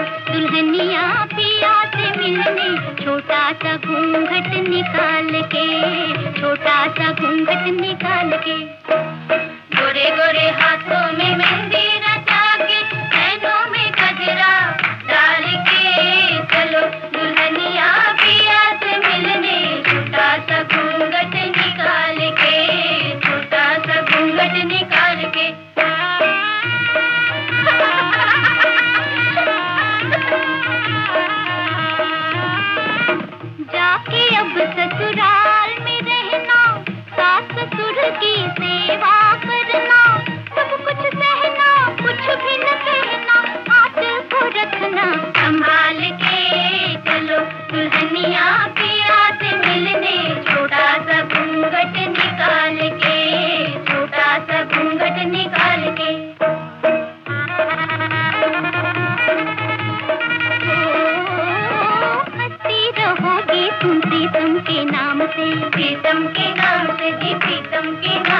दुल्हनिया पिया से मिलने, छोटा सा घूंघट निकाल के, छोटा सा घूंघट निकाल के। गोरे गोरे हाथों में मेहंदी रचा के, नैनों में गजरा डाल के, चलो दुल्हनिया पिया से मिलने, छोटा सा घूंघट निकाल के, छोटा सा घूंघट निकाल के। जाके अब ससुराल में रहना, सास ससुर की सेवा करना, सब कुछ सहना, कुछ भी न कहना, हाथ को रखना संभाल के, चलो दुल्हनिया पिया से मिलने, छोटा सा घूंघट निकाल के, छोटा सा घूंघट निकाल के। तुम प्रीतम के नाम से, प्रीतम के नाम से जी, प्रीतम के नाम